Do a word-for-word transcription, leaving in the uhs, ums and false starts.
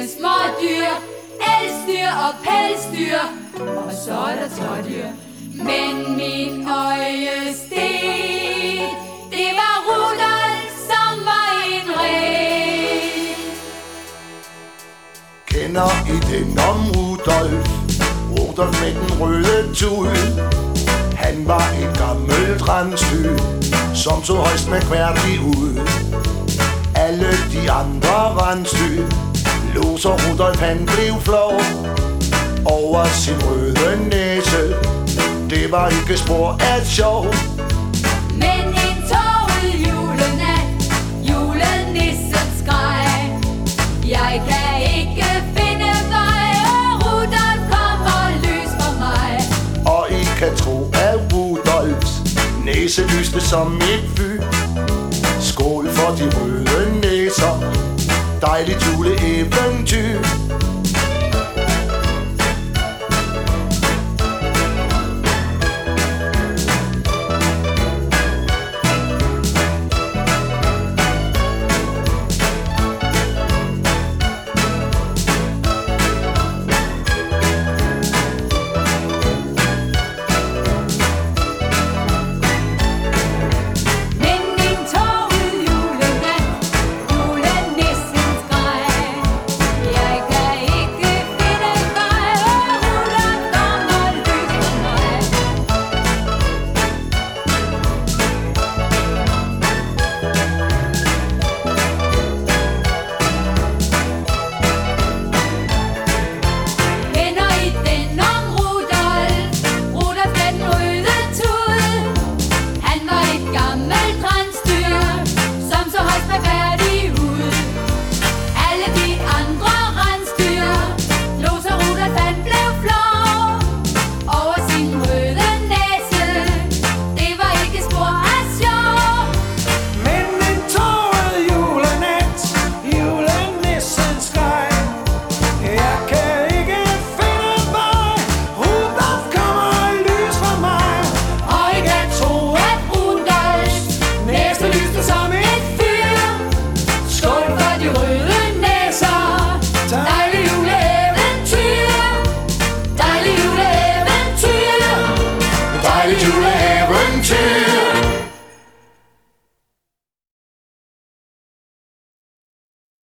med smådyr, elsdyr og pelsdyr, og så er der trådyr. Men min øjesten, det var Rudolf, som var en ren. Kender I den om Rudolf? Rudolf med den røde tud. Han var et gammelt rensdyr, som så højst mærkværdig ud. Alle de andre rensdyr lå, så Rudolf han blev flov over sin røde næse. Det var ikke spor af sjov. Men en tåget julenat, julenissen skreg, jeg kan ikke finde vej, og Rudolf kommer lys for mig. Og I kan tro, at Rudolfs næse lyste som et fy. Skål for de røde næser, dejligt juleeventyr.